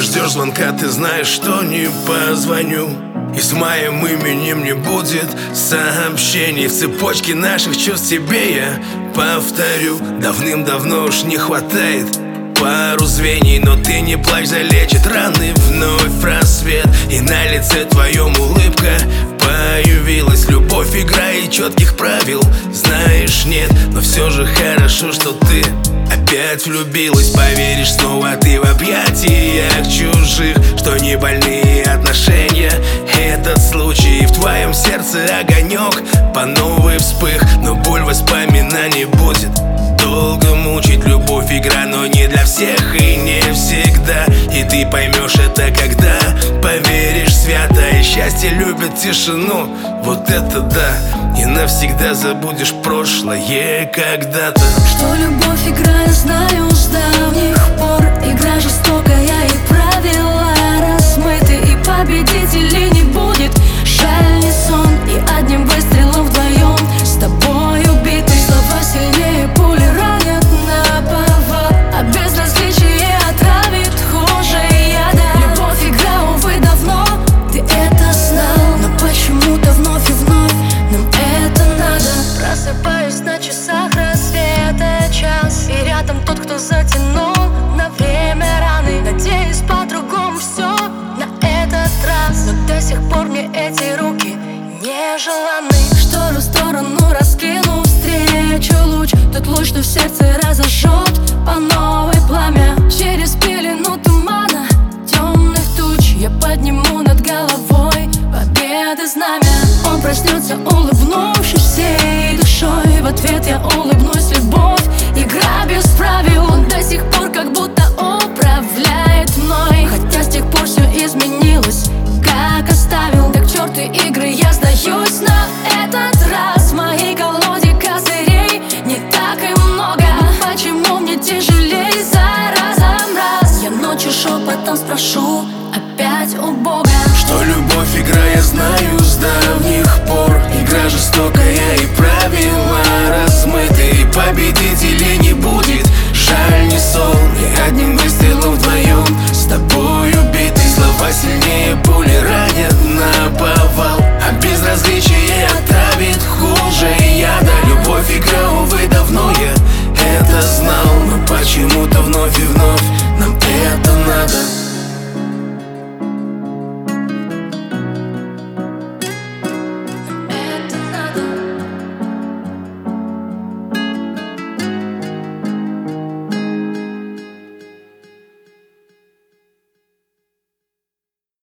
ждешь звонка, ты знаешь, что не позвоню. И с моим именем не будет сообщений. В цепочке наших чувств тебе я повторю. Давным-давно уж не хватает пару звеньев. Но ты не плачь, залечит раны вновь в рассвет. И на лице твоем улыбка появилась. Любовь, игра и четких правил, знаешь, нет. Но все же хорошо, что ты опять влюбилась. Поверишь снова ты в объятиях чужих, что не больные отношения этот случай. И в твоем сердце огонек по новой вспых. Но боль воспоминаний будет долго мучить. Любовь игра, но не для всех и не всегда. И ты поймешь это, когда поверишь свято. И счастье любит тишину, вот это да. И навсегда забудешь прошлое когда-то. Что любовь игра, я знаю с давних пор. Игра жестокая и правила размыты. И победителей не будет, жаль, не сон. И одним выстрелом вдвоем с тобой убиты. Слова сильнее пули ранят наповал, а безразличие отравит хуже яда. Любовь игра, увы, давно ты это знал. Но почему-то вновь и вновь нам это надо. Просыпаюсь на часах рассвета час, и рядом тот, кто затянул на время раны. Надеюсь, по-другому все на этот раз, но до сих пор мне эти руки не желаны. Штору в сторону раскину, встречу луч. Тот луч, что в сердце разожжет по новой пламя. Через пелену тумана, темных туч я подниму над головой победы знамя. Он проснется, улыбнувшись всей душой. В ответ я улыбнусь, любовь, игра без правил. Он до сих пор как будто управляет мной, хотя с тех пор все изменилось, как оставил. Так к черту игры, я